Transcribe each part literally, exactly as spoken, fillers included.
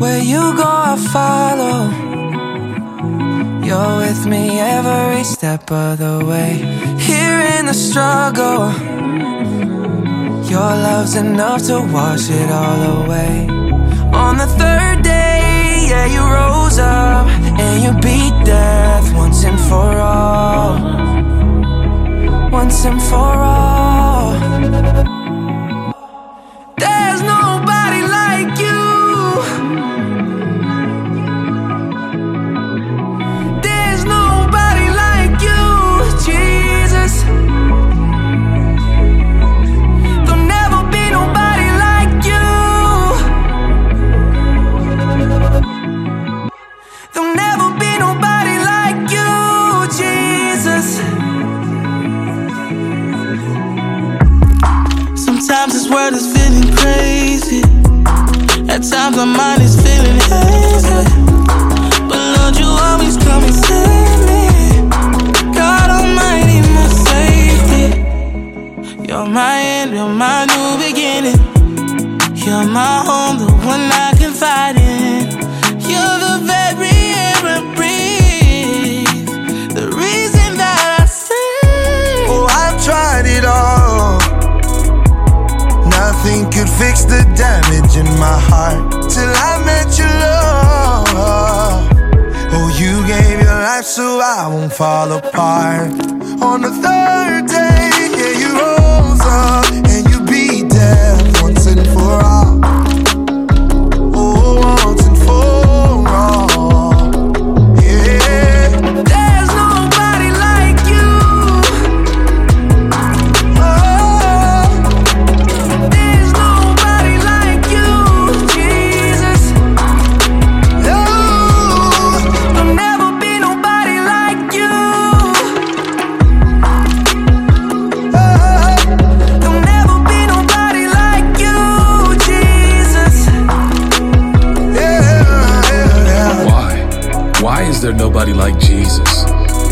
Where you go, I follow. You're with me every step of the way. Here in the struggle, your love's enough to wash it all away. On the third day, yeah, you rose up and you beat death once and for all. Once and for all. There's nobody like you. There's nobody like you, Jesus. There'll never be nobody like you. There'll never be nobody like you, Jesus. Sometimes this world is feeling crazy. At times my mind is feeling hazy. But Lord, you always come and save me. God Almighty, my safety. You're my end, you're my new beginning. You're my home, the one I confide in. You're the very air I breathe, the reason that I sing. Oh, I've tried it all. Nothing could fix the damage in my heart till I met your love. Oh, you gave your life so I won't fall apart. On the third day, yeah, you rose up and you beat death once and for all. Oh, once and for all. Yeah. There's nobody like you. Oh. There's nobody like you, Jesus. No. There'll never be nobody like you. There'll never be nobody like you, Jesus. Yeah, yeah, yeah. Why? Why is there nobody like Jesus?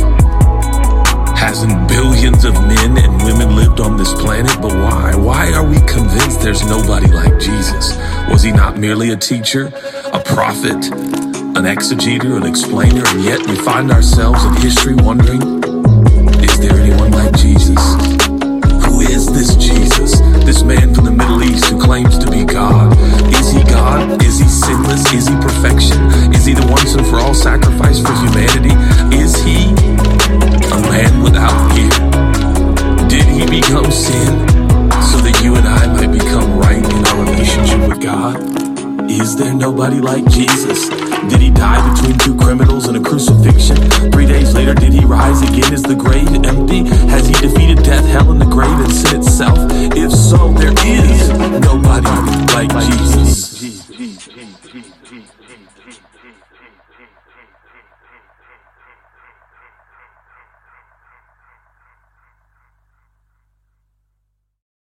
Hasn't billions of men and women lived on this planet? But why? Why are we convinced there's nobody like Jesus? Was he not merely a teacher, a prophet, an exegeter, an explainer? And yet we find ourselves in history wondering, is there anyone like Jesus? Who is this Jesus? This man from the Middle East who claims to be God. Is he God? Is he sinless? Is he perfection? Is he the once and for all sacrifice for humanity? Is he a man without fear? Did he become sin so that you and I might become right in our relationship with God? Is there nobody like Jesus? Did he die between two criminals and a crucifixion? Three days later, did he rise again? Is the grave empty? Has he defeated death, hell, and the grave and sin itself?